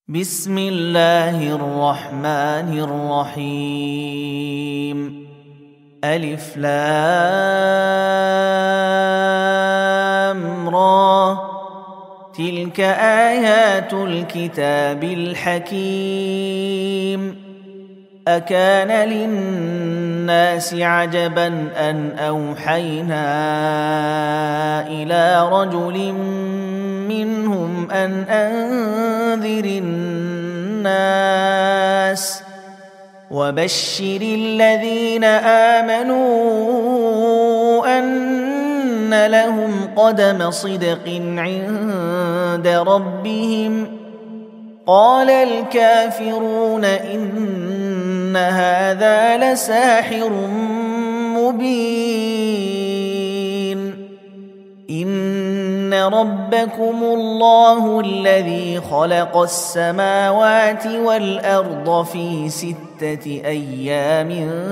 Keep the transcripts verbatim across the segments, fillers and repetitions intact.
بسم الله الرحمن الرحيم. ألف لام را، تلك آيات الكتاب الحكيم. أكان للناس عجبا أن أوحينا إلى رجل منهم أن أنذر الناس وبشر الذين آمنوا أن لهم قدم صدق عند ربهم. قال الكافرون إن هذا لساحر مبين. إن ربكم الله الذي خلق السماوات والأرض في ستة أيام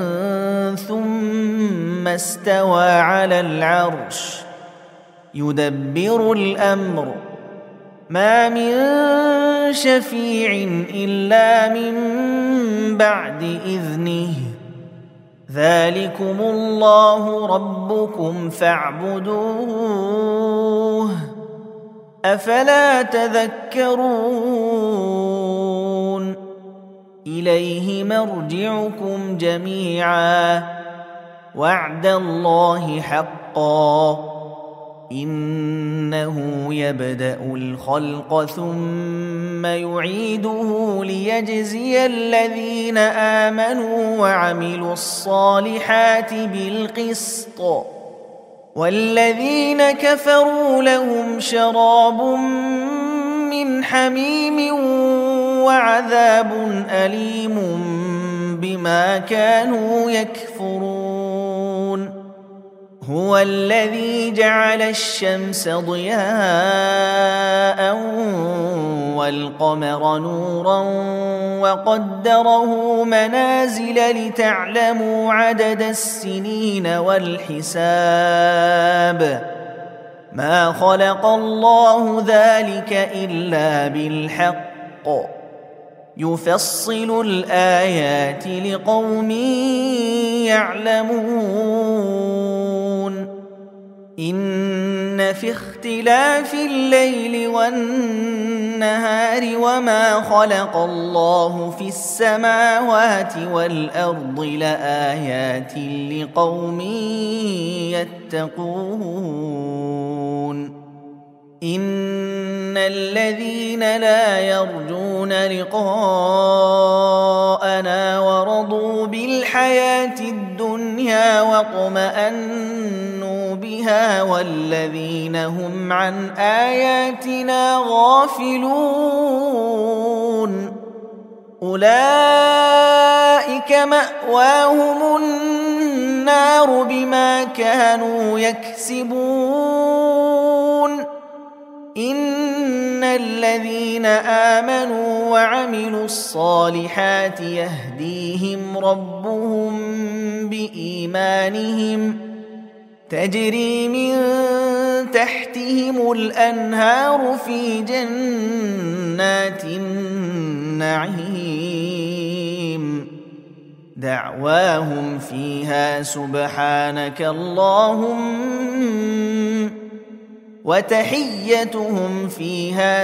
ثم استوى على العرش يدبر الأمر، ما من شفيع إلا من بعد إذنه. ذلكم الله ربكم فاعبدوه، أفلا تذكرون. إليه مرجعكم جميعا، وعد الله حقا، إنه يبدأ الخلق ثم يعيده ليجزي الذين آمنوا وعملوا الصالحات بالقسط، والذين كفروا لهم شراب من حميم وعذاب أليم بما كانوا يكفرون. هو الذي جعل الشمس ضياء والقمر نورا وقدره منازل لتعلموا عدد السنين والحساب. ما خلق الله ذلك إلا بالحق، يفصل الآيات لقوم يعلمون. إن في اختلاف الليل والنهار وما خلق الله في السماوات والأرض لآيات لقوم يتقون. إن الذين لا يرجون لقاءنا ورضوا بالحياة الدنيا واطمأنوا بها والذين هم عن آياتنا غافلون أولئك مأواهم النار بما كانوا يكسبون. إن الذين آمنوا وعملوا الصالحات يهديهم ربهم بإيمانهم، تجري من تحتهم الأنهار في جنات النعيم. دعواهم فيها سبحانك اللهم وتحيتهم فيها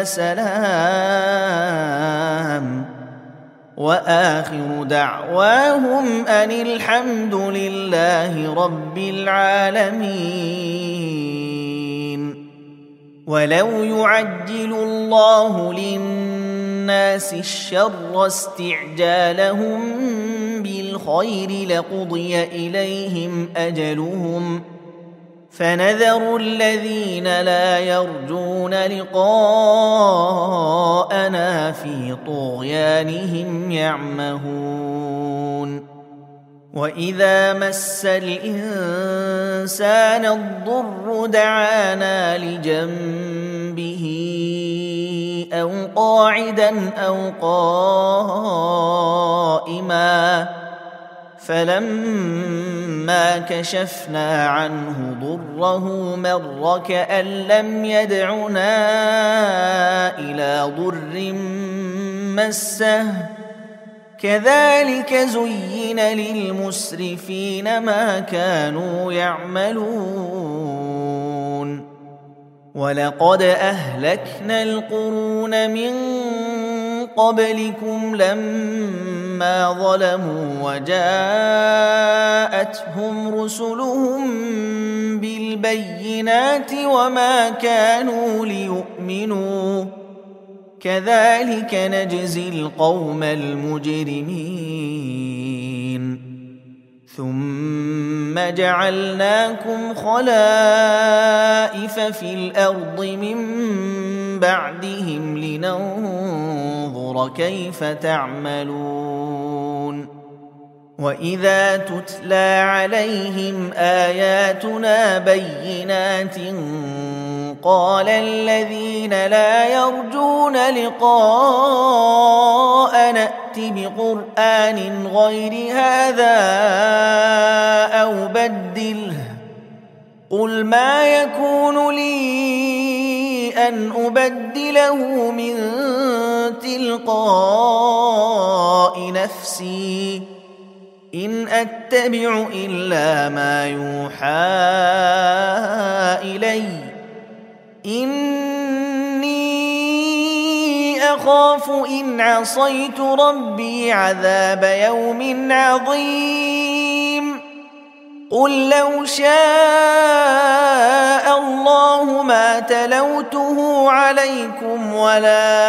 سلام، وآخر دعواهم أن الحمد لله رب العالمين. ولو يعجل الله للناس الشر استعجالهم بالخير لقضي إليهم أجلهم، فنذر الذين لا يرجون لقاءنا في طغيانهم يعمهون. وإذا مس الإنسان الضر دعانا لجنبه أو قاعدا أو قائما، فلما كشفنا عنه ضره مر كأن لم يدعنا إلى ضر مسه كذلك زين للمسرفين ما كانوا يعملون ولقد أهلكنا القرون من قبلكم لما ظلموا وجاءتهم رسلهم بالبينات وما كانوا ليؤمنوا كذلك نجزي القوم المجرمين ثم جعلناكم خلائف في الأرض من بعدهم لننظر كيف تعملون وإذا تتلى عليهم آياتنا بينات قال الذين لا يرجون لقاء نأت بقرآن غير هذا أو بدله قل ما يكون لي أن أبدله من تلقاء نفسي إن أتبع إلا ما يوحى إلي إني أخاف إن عصيت ربي عذاب يوم عظيم قل لو شاء الله ما تلوته عليكم ولا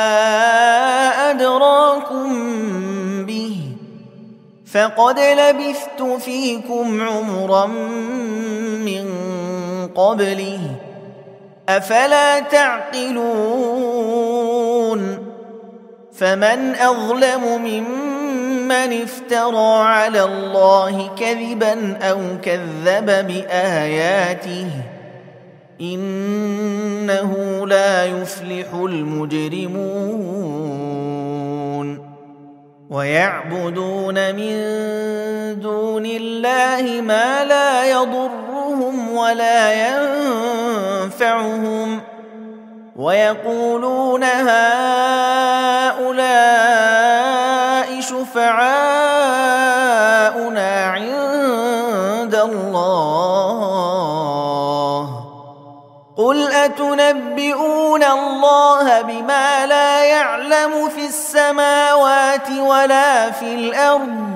أدراكم به فقد لبثت فيكم عمرا من قبله أفلا تعقلون فمن أظلم ممن افترى على الله كذبا أو كذب بآياته إنه لا يفلح المجرمون ويعبدون من دون الله ما لا يضرهم ولا ينفعهم ويقولون هؤلاء شفعاؤنا عند الله قل أتنبئون الله بما لا يعلم في السماوات ولا في الأرض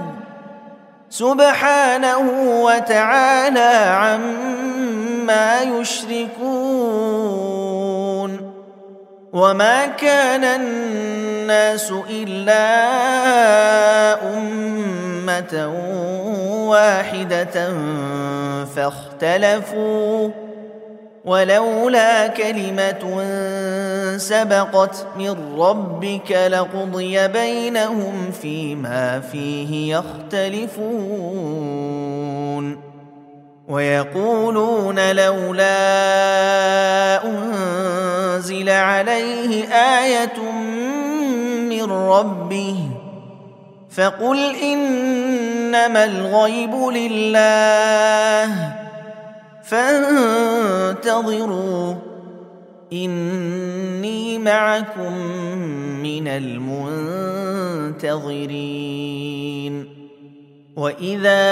سبحانه وتعالى عما يشركون وما كان الناس إلا أمة واحدة فاختلفوا ولولا كلمة سبقت من ربك لقضي بينهم فيما فيه يختلفون ويقولون لولا أنزل عليه آية من ربه فقل إنما الغيب لله فانتظروا إني معكم من المنتظرين وإذا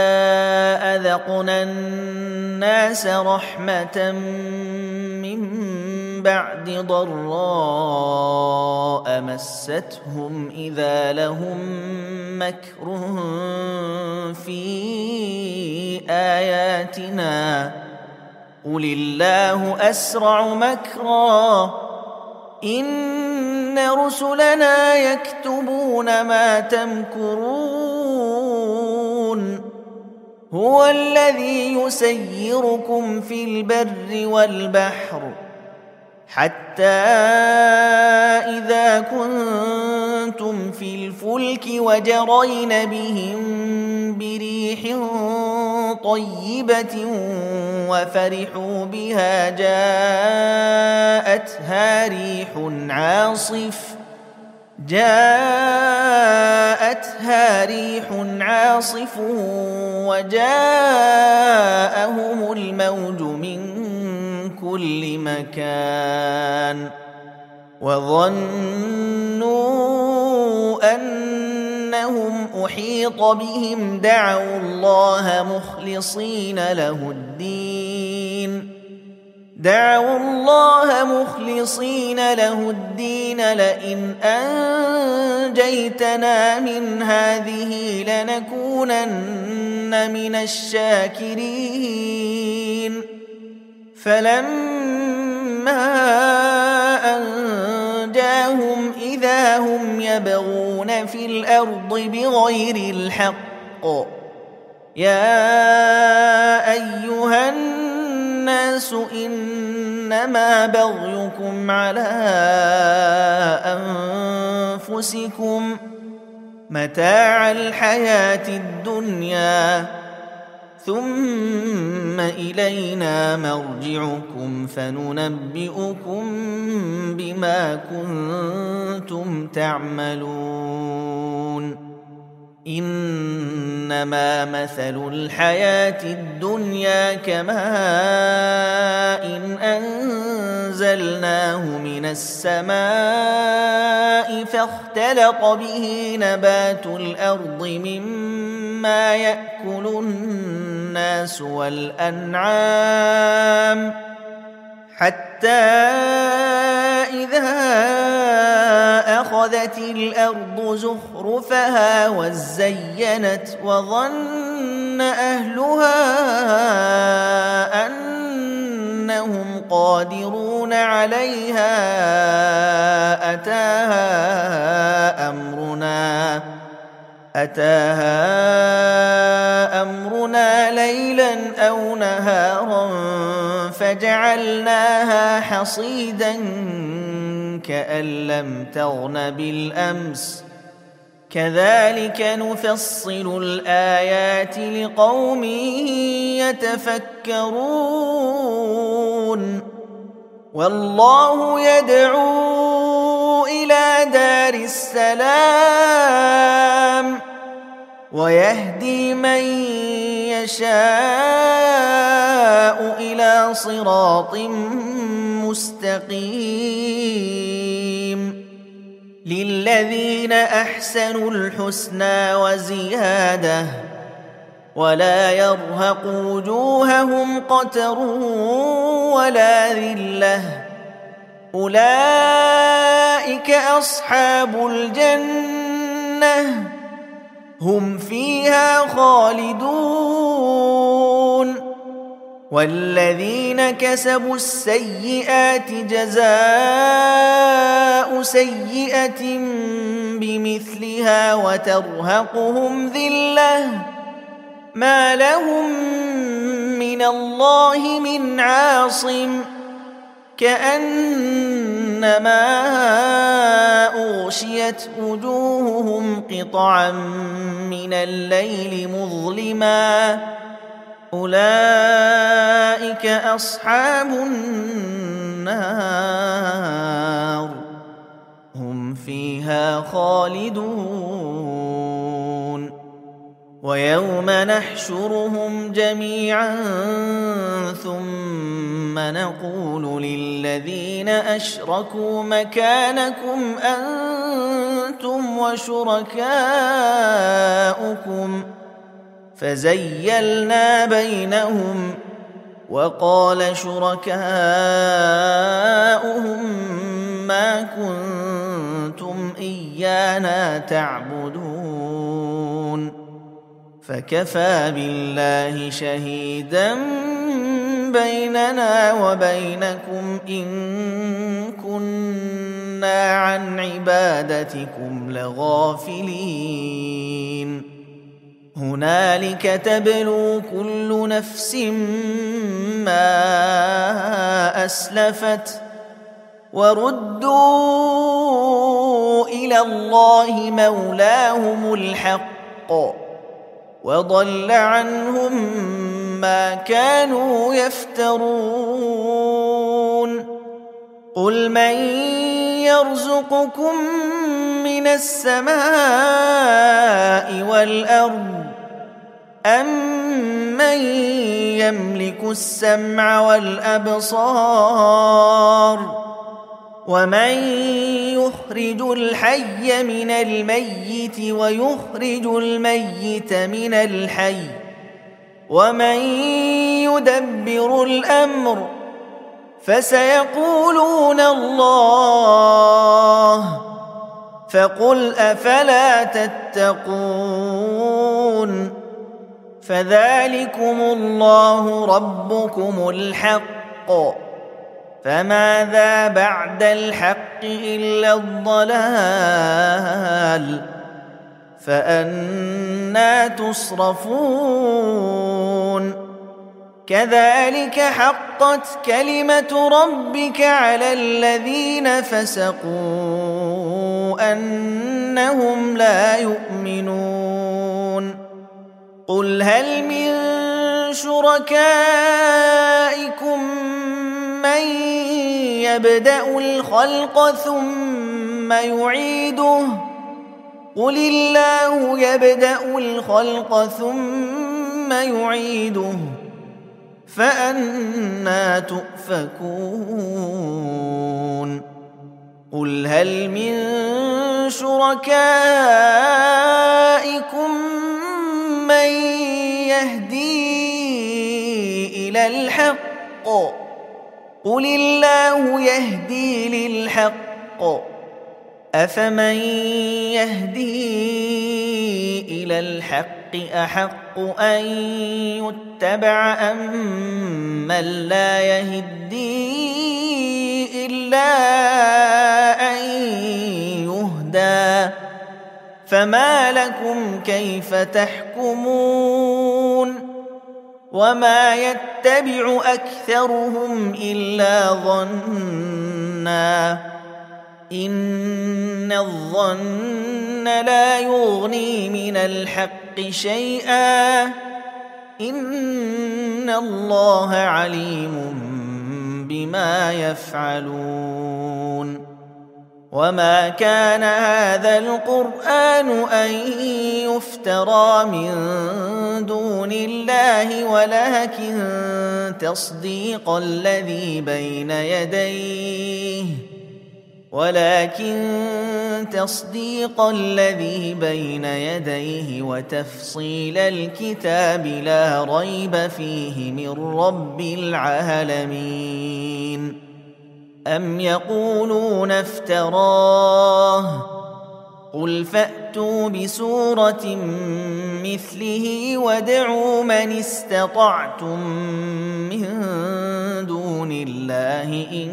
أذقنا الناس رحمة من بعد ضراء مستهم إذا لهم مكر في آياتنا قل الله أسرع مكرا إن رسلنا يكتبون ما تمكرون هو الذي يسيركم في البر والبحر حتى إذا كنتم في الفلك وجرين بهم بريح طيبة وفرحوا بها جاءتها ريح عاصف جاءتها ريح عاصف وجاءهم الموج من كل مكان وظنوا أنهم أحيط بهم دعوا الله مخلصين له الدين دعوا الله مخلصين له الدين لئن أنجيتنا من هذه لنكونن من الشاكرين فلما أنجاهم إذا هم يبغون في الأرض بغير الحق يا أيها الناس إنما بغيكم على أنفسكم متاع الحياة الدنيا ثم إلينا مرجعكم فننبئكم بما كنتم تعملون إنما مثل الحياة الدنيا كماء إن أنزلناه من السماء فاختلط به نبات الأرض مما يأكل الناس والأنعام حتى إذا أخذت الأرض زخرفها وزينت وظن أهلها أنهم قادرون عليها أتاها أمرنا أتاها أمرنا ليلا أو نهارا فجعلناها حصيدا كأن لم تغن بالأمس كذلك نفصل الآيات لقوم يتفكرون والله يدعو إلى دار السلام ويهدي من يشاء إلى صراط مستقيم للذين أحسنوا الحسنى وزيادة ولا يرهق وجوههم قتر ولا ذلة أولئك أصحاب الجنة هم فيها خالدون والذين كسبوا السيئات جزاء سيئة بمثلها وترهقهم ذلة ما لهم من الله من عاصم كأنما أغشيت وجوههم قطعا من الليل مظلما أولئك أصحاب النار هم فيها خالدون ويوم نحشرهم جميعا ثم نقول للذين أشركوا مكانكم أنتم وشركاؤكم فزيلنا بينهم وقال شركاؤهم ما كنتم إيانا تعبدون فكفى بالله شهيدا بيننا وبينكم إن كنا عن عبادتكم لغافلين هنالك تبلو كل نفس ما أسلفت وردوا إلى الله مولاهم الحق وضل عنهم ما كانوا يفترون قل من يرزقكم من السماء والأرض أمن يملك السمع والأبصار ومن يخرج الحي من الميت ويخرج الميت من الحي ومن يدبر الأمر فسيقولون الله فقل أفلا تتقون فذلكم الله ربكم الحق فماذا بعد الحق إلا الضلال فأنى تصرفون كذلك حقت كلمة ربك على الذين فسقوا أنهم لا يؤمنون قل هل من شركائكم من يبدأ الخلق ثم يعيده قل الله يبدأ الخلق ثم يعيده فأنى تؤفكون قل هل من شركائكم من يهدي إلى الحق قل الله يهدي للحق أفمن يهدي إلى الحق أحق أن يتبع أم من لا يهدي إلا أن يهدى فما لكم كيف تحكمون وما يتبع أكثرهم إلا ظنّا إن الظن لا يغني من الحق شيئا إن الله عليم بما يفعلون وما كان هذا القرآن أن يفترى من دون الله ولكن تصديق الذي بين يديه ولكن تصديق الذي بين يديه وتفصيل الكتاب لا ريب فيه من رب العالمين أم يقولون افتراه قل فأتوا بسورة مثله وادعوا من استطعتم من دون الله إن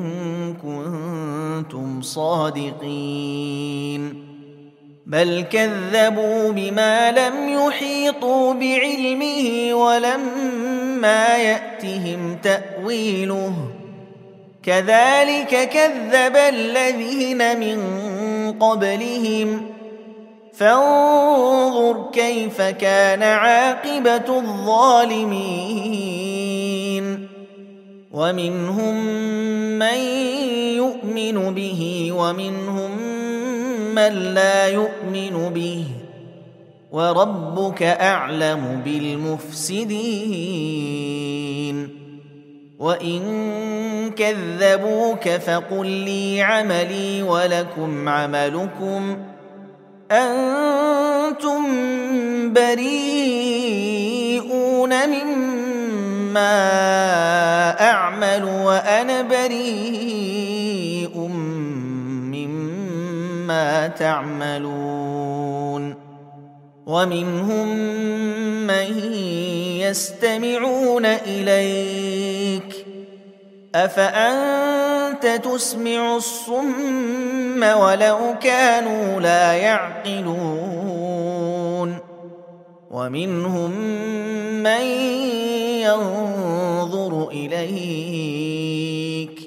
كنتم صادقين بل كذبوا بما لم يحيطوا بعلمه ولما يأتهم تأويله كذلك كذب الذين من قبلهم فانظر كيف كان عاقبة الظالمين ومنهم من يؤمن به ومنهم من لا يؤمن به وربك أعلم بالمفسدين وإن كذبوك فقل لي عملي ولكم عملكم أنتم بريئون مما أعمل وأنا بريء مما تعملون ومنهم من يستمعون إليك أفأنت تسمع الصم ولو كانوا لا يعقلون ومنهم من ينظر إليك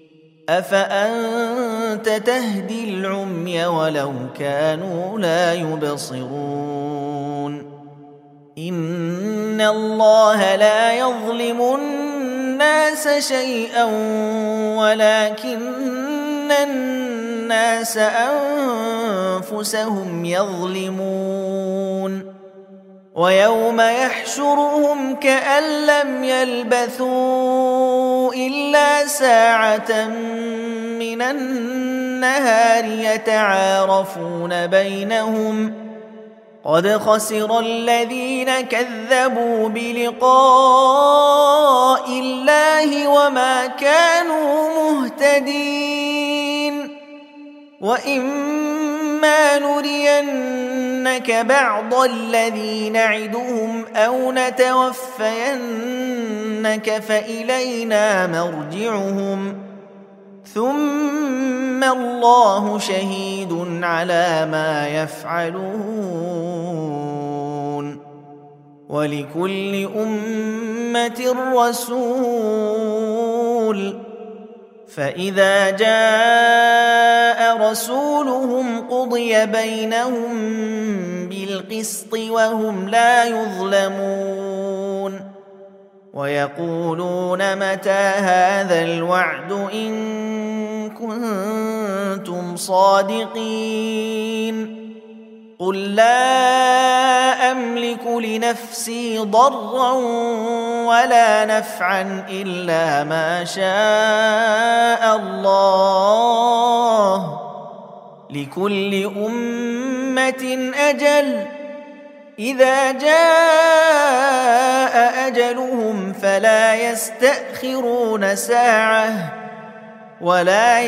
أفأنت تهدي العمي ولو كانوا لا يبصرون إن الله لا يظلم الناس شيئا ولكن الناس أنفسهم يظلمون ويوم يحشرهم كأن لم يلبثوا إلا ساعة من من النهار يتعارفون بينهم قد خسر الذين كذبوا بلقاء الله وما كانوا مهتدين وإما نرينك بعض الذي نعدهم أو نتوفينك فإلينا مرجعهم ثم الله شهيد على ما يفعلون ولكل أمة رسول فإذا جاء رسولهم قضي بينهم بالقسط وهم لا يظلمون ويقولون متى هذا الوعد إن كنتم صادقين قل لا أملك لنفسي ضرا ولا نفعا إلا ما شاء الله لكل أمة أجل إذا جاء أجلهم فلا يستأخرون ساعة ولا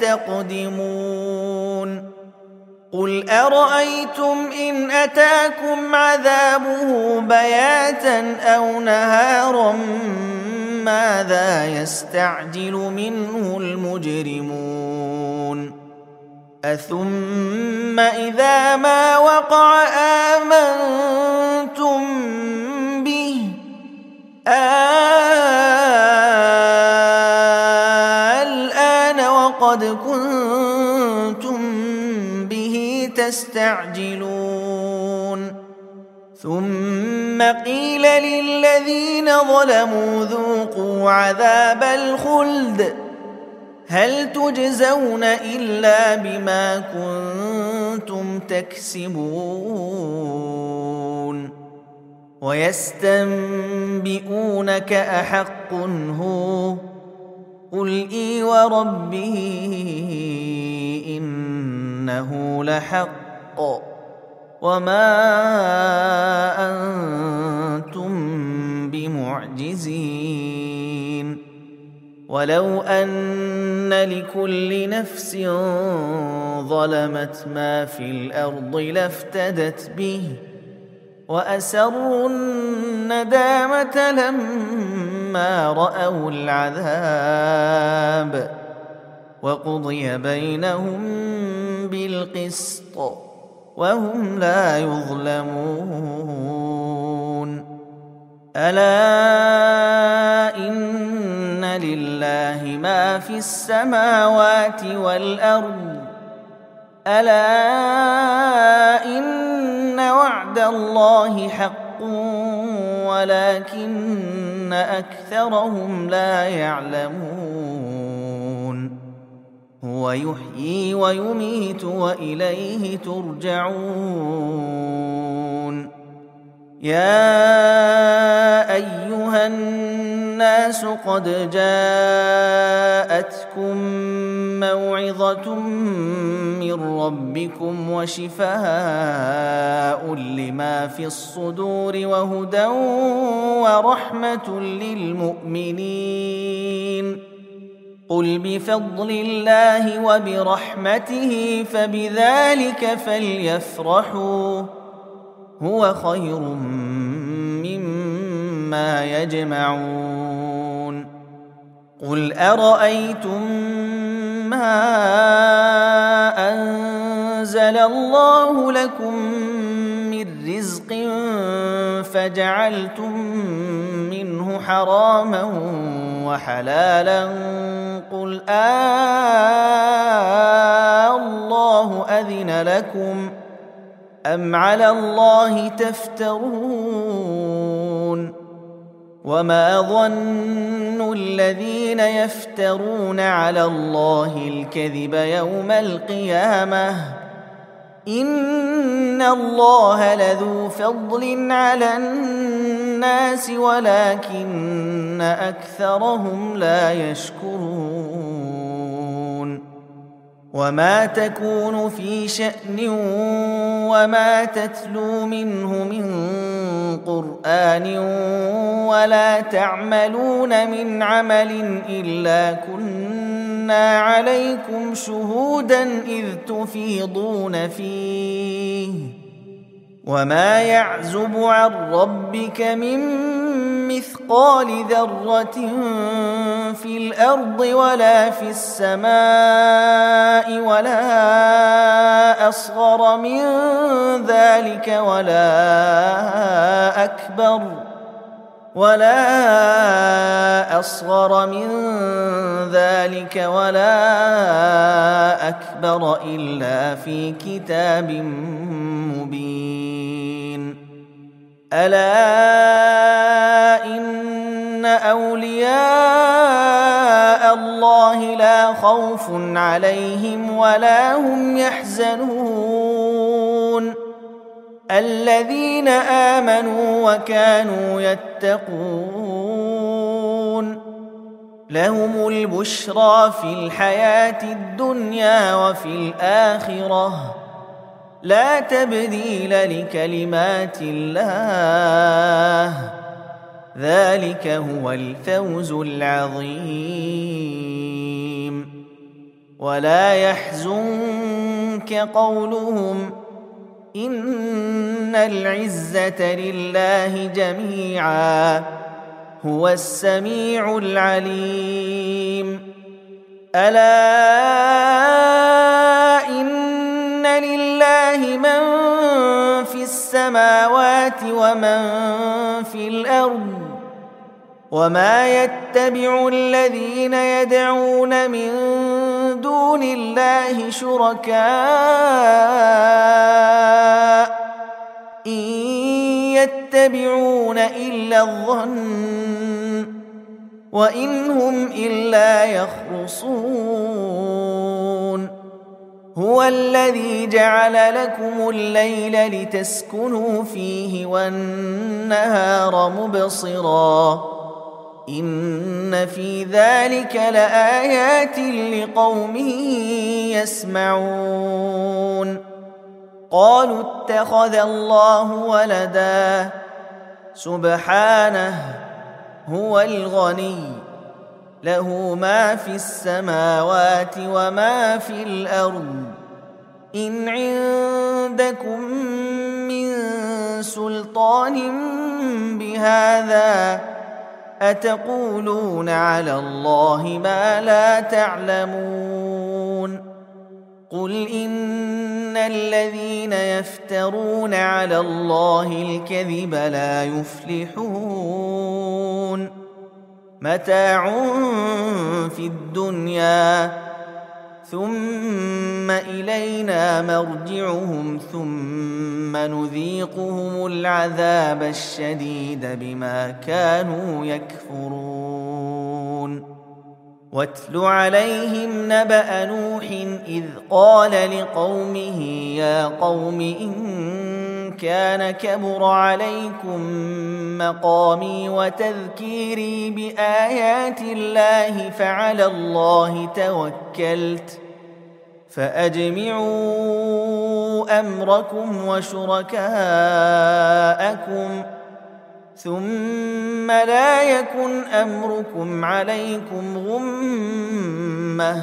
يستقدمون قل أرأيتم إن أتاكم عذابه بياتا أو نهارا ماذا يستعجل منه المجرمون أثم إذا ما وقع آمنتم به الآن وقد كنتم به تستعجلون ثم قيل للذين ظلموا ذوقوا عذاب الخلد هل تجزون إلا بما كنتم تكسبون ويستنبئونك أحق هو قل إي وربه إنه لحق وما أنتم بمعجزين ولو أن لكل نفس ظلمت ما في الأرض لافتدت به وأسروا الندامة لما رأوا العذاب وقضي بينهم بالقسط وهم لا يظلمون ألا إن لله ما في السماوات والأرض ألا إن وعد الله حق ولكن أكثرهم لا يعلمون هو يحيي ويميت وإليه ترجعون يا أيها الناس قد جاءتكم موعظة من ربكم وشفاء لما في الصدور وهدى ورحمة للمؤمنين قل بفضل الله وبرحمته فبذلك فليفرحوا هو خير مما يجمعون قل أرأيتم ما أنزل الله لكم من رزق فجعلتم منه حراما وحلالا قل آه الله أذن لكم أم على الله تفترون وما ظن الذين يفترون على الله الكذب يوم القيامة إن الله لذو فضل على الناس ولكن أكثرهم لا يشكرون وما تكون في شأن وما تتلو منه من قرآن ولا تعملون من عمل إلا كنا عليكم شهودا إذ تفيضون فيه وما يعزب عن ربك من مثقال ذرة في الأرض ولا في السماء ولا أصغر من ذلك ولا أكبر ولا أصغر من ذلك ولا أكبر إلا في كتاب مبين. ألا إن أولياء الله لا خوف عليهم ولا هم يحزنون الذين آمنوا وكانوا يتقون لهم البشرى في الحياة الدنيا وفي الآخرة لا تبديل لكلمات الله ذلك هو الفوز العظيم. ولا يحزنك قولهم إن العزة لله جميعا هو السميع العليم. ألا إن لله من في السماوات ومن في الأرض وما يتبع الذين يدعون من دون الله شركاء إن يتبعون إلا الظن وإن هم إلا يخرصون. هو الذي جعل لكم الليل لتسكنوا فيه والنهار مبصرا إن في ذلك لآيات لقوم يسمعون. قالوا اتخذ الله ولدا سبحانه هو الغني له ما في السماوات وما في الأرض إن عندكم من سلطان بهذا أتقولون على الله ما لا تعلمون. قل إن الذين يفترون على الله الكذب لا يفلحون متاع في الدنيا ثم إلينا مرجعهم ثم نذيقهم العذاب الشديد بما كانوا يكفرون. واتل عليهم نبأ نوح إذ قال لقومه يا قوم إن كان كبر عليكم مقامي وتذكيري بآيات الله فعلى الله توكلت فأجمعوا أمركم وشركاءكم ثم لا يكن أمركم عليكم غمة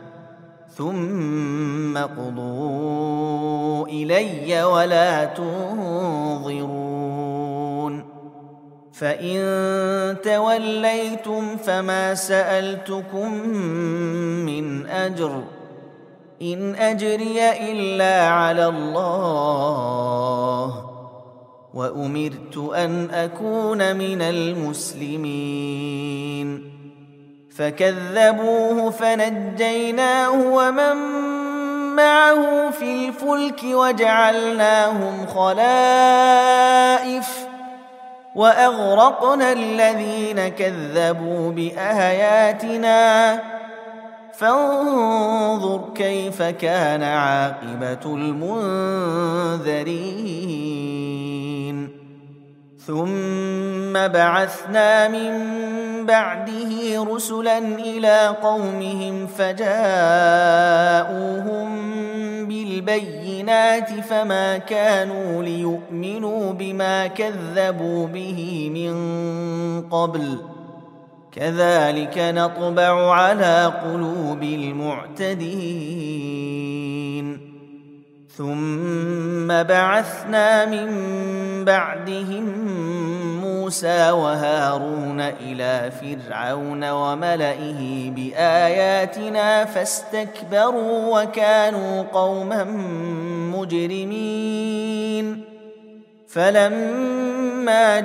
ثم قضوا إلي ولا تنظرون. فإن توليتم فما سألتكم من أجر إن أجري إلا على الله وأمرت أن أكون من المسلمين. فكذبوه فنجيناه ومن معه في الفلك وجعلناهم خلائف وأغرقنا الذين كذبوا بآياتنا فانظر كيف كان عاقبة المنذرين. ثم بعثنا من بعده رسلا إلى قومهم فجاءوهم بالبينات فما كانوا ليؤمنوا بما كذبوا به من قبل كذلك نطبع على قلوب المعتدين ثم بعثنا من بعدهم موسى وهارون إلى فرعون وملئه بآياتنا فاستكبروا وكانوا قوما مجرمين فلما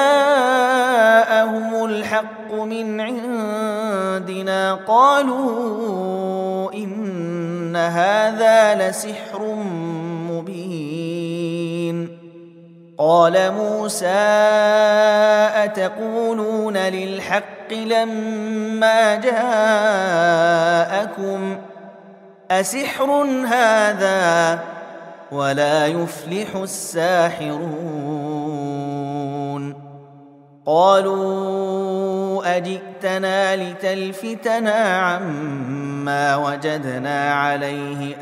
جاءهم الحق من عندنا قالوا إن هذا لسحر مبين قال موسى أتقولون للحق لما جاءكم أسحر هذا ولا يفلح الساحرون قالوا أجئتنا لتلفتنا عما وجدنا عليه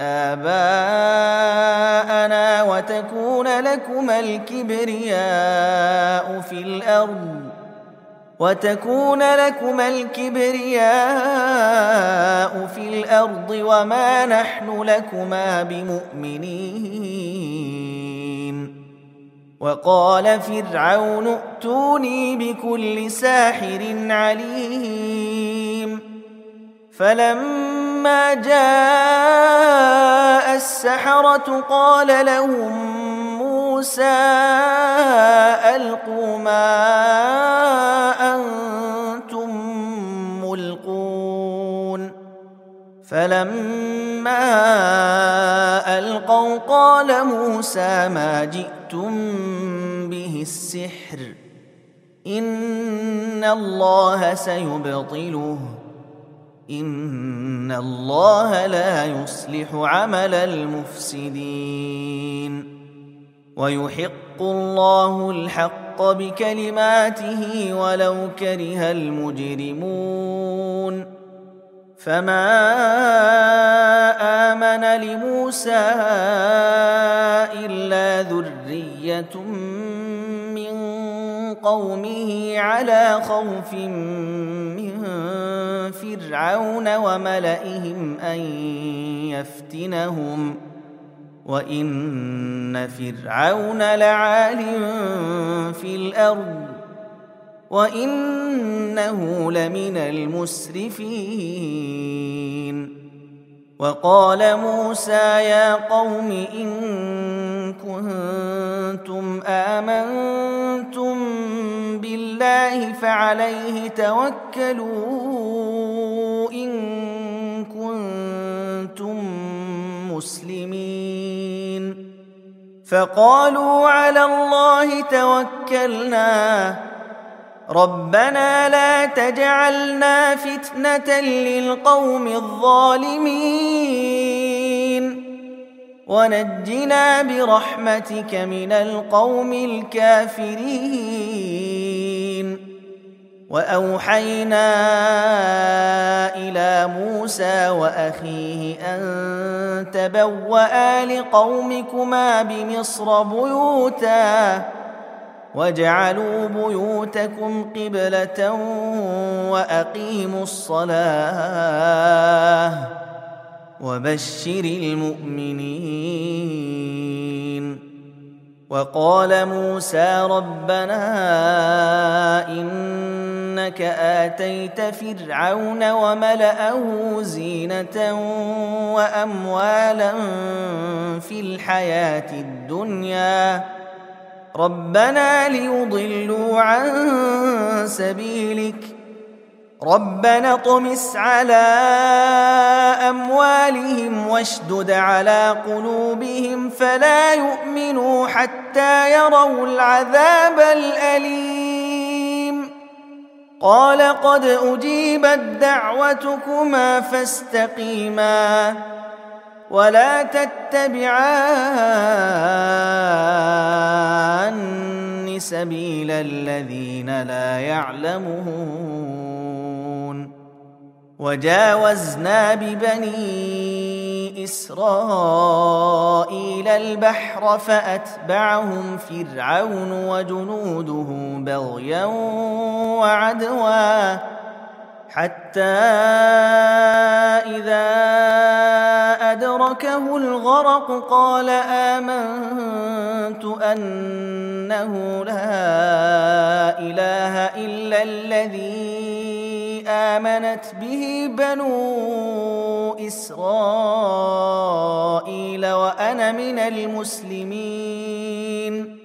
آباءنا وتكون لكما الكبرياء في الأرض وتكون لكما الكبرياء في الأرض وما نحن لكما بمؤمنين وقال فرعون ائتوني بكل ساحر عليم فلما جاء السحرة قال لهم موسى ألقوا ما أنتم ملقون فلما ألقوا قال موسى ما جئتم به السحر إن الله سيبطله إن الله لا يصلح عمل المفسدين ويحق الله الحق بكلماته ولو كره المجرمون فما آمن لموسى إلا ذرية من قومه على خوف من فرعون وملئهم أن يفتنهم وإن فرعون لعال في الأرض وإنه لمن المسرفين وقال موسى يا قوم إن كنتم آمنتم بالله فعليه توكلوا إن كنتم مسلمين فقالوا على الله توكلنا ربنا لا تجعلنا فتنة للقوم الظالمين ونجنا برحمتك من القوم الكافرين وأوحينا إلى موسى وأخيه أن تبوأ لقومكما بمصر بيوتا واجعلوا بيوتكم قبلة وأقيموا الصلاة وبشر المؤمنين وقال موسى ربنا إنك آتيت فرعون وملأه زينة وأموالا في الحياة الدنيا ربنا ليضلوا عن سبيلك ربنا اطمس على أموالهم واشدد على قلوبهم فلا يؤمنوا حتى يروا العذاب الأليم قال قد أجيبت دعوتكما فاستقيما ولا تتبعان سبيل الذين لا يعلمون. وجاوزنا ببني إسرائيل البحر فأتبعهم فرعون وجنوده بغيا وعدوا حتى إذا أدركه الغرق قال آمنت أنه لا إله إلا الذي آمنت به بنو إسرائيل وأنا من المسلمين.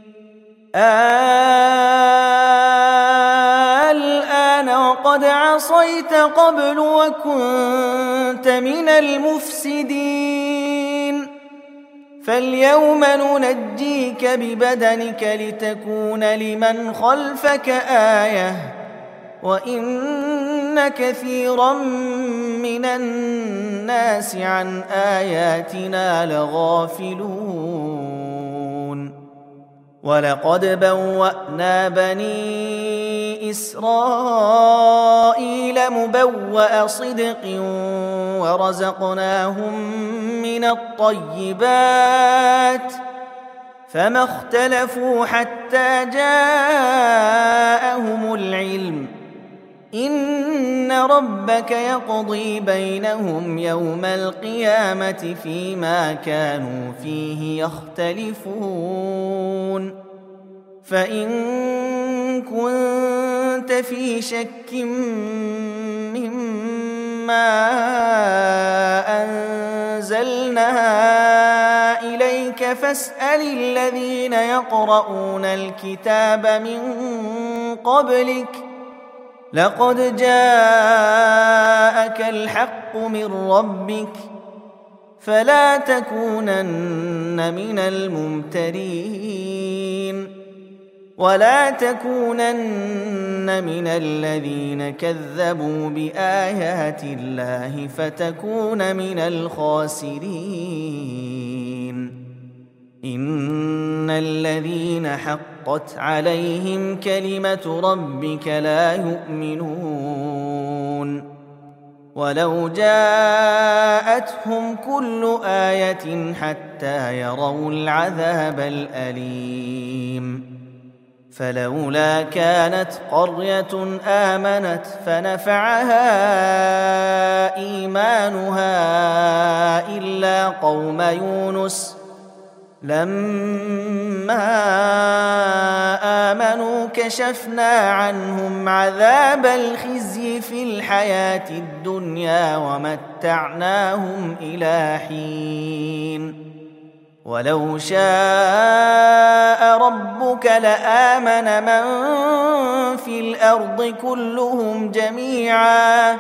الآن وقد عصيت قبل وكنت من المفسدين فاليوم ننجيك ببدنك لتكون لمن خلفك آية وإن كثيرا من الناس عن آياتنا لغافلون. ولقد بوأنا بني إسرائيل مبوأ صدق ورزقناهم من الطيبات فما اختلفوا حتى جاءهم العلم إن ربك يقضي بينهم يوم القيامة فيما كانوا فيه يختلفون. فإن كنت في شك مما أنزلنا إليك فاسأل الذين يقرؤون الكتاب من قبلك لقد جاءك الحق من ربك فلا تكونن من الممترين ولا تكونن من الذين كذبوا بآيات الله فتكون من الخاسرين. إن الذين حقت عليهم كلمة ربك لا يؤمنون ولو جاءتهم كل آية حتى يروا العذاب الأليم. فلولا كانت قرية آمنت فنفعها إيمانها إلا قوم يونس لما آمنوا كشفنا عنهم عذاب الخزي في الحياة الدنيا ومتعناهم إلى حين. ولو شاء ربك لآمن من في الأرض كلهم جميعا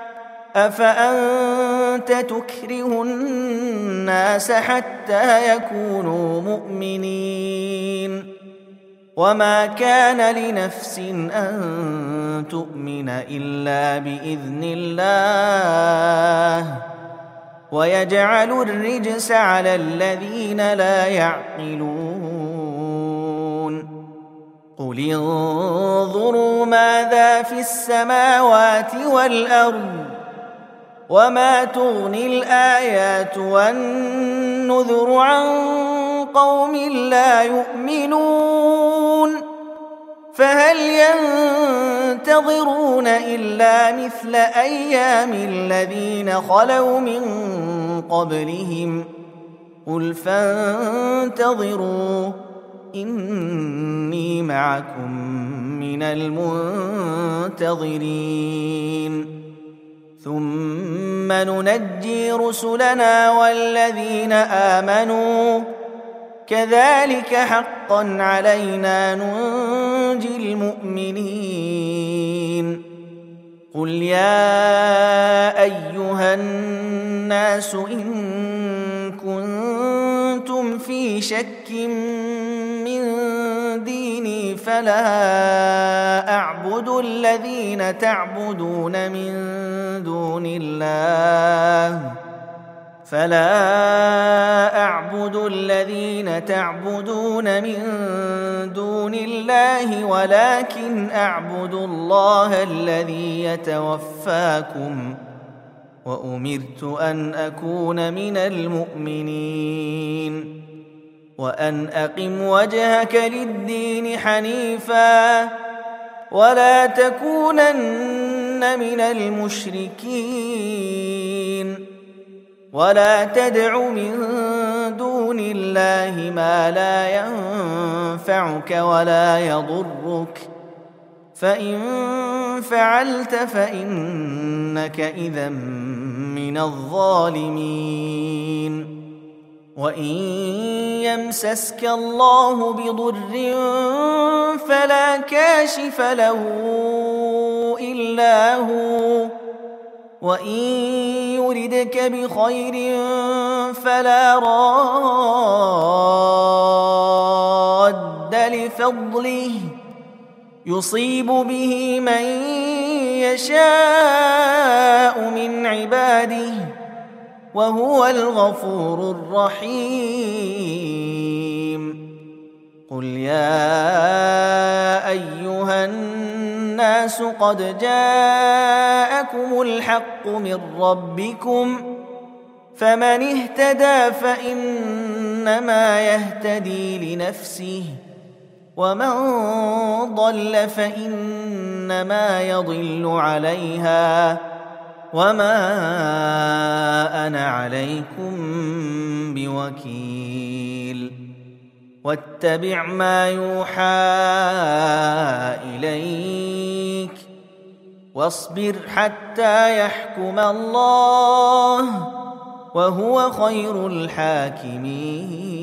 أفأنت تكره الناس حتى يكونوا مؤمنين وما كان لنفس أن تؤمن إلا بإذن الله ويجعل الرجس على الذين لا يعقلون. قل انظروا ماذا في السماوات والأرض وما تغني الآيات والنذر عن قوم لا يؤمنون فهل ينتظرون إلا مثل أيام الذين خلوا من قبلهم قل فانتظروا إني معكم من المنتظرين. ثم ننجي رسلنا والذين آمنوا كذلك حقا علينا ننجي المؤمنين. قل يا أيها الناس إن كنتم في شك من ديني فلا أعبد الذين تعبدون من دون الله فلا أعبد الذين تعبدون من دون الله ولكن أعبد الله الذي يتوفاكم وأمرت أن أكون من المؤمنين وأن أقم وجهك للدين حنيفا ولا تكونن من المشركين ولا تدع من دون الله ما لا ينفعك ولا يضرك فإن فعلت فإنك إذا من الظالمين وإن يمسسك الله بضر فلا كاشف له إلا هو وإن يردك بخير فلا راد لفضله يصيب به من يشاء من عباده وهو الغفور الرحيم قل يا أيها الناس قد جاءكم الحق من ربكم فمن اهتدى فإنما يهتدي لنفسه ومن ضل فإنما يضل عليها وما أنا عليكم بوكيل واتبع ما يوحى إليك واصبر حتى يحكم الله وهو خير الحاكمين.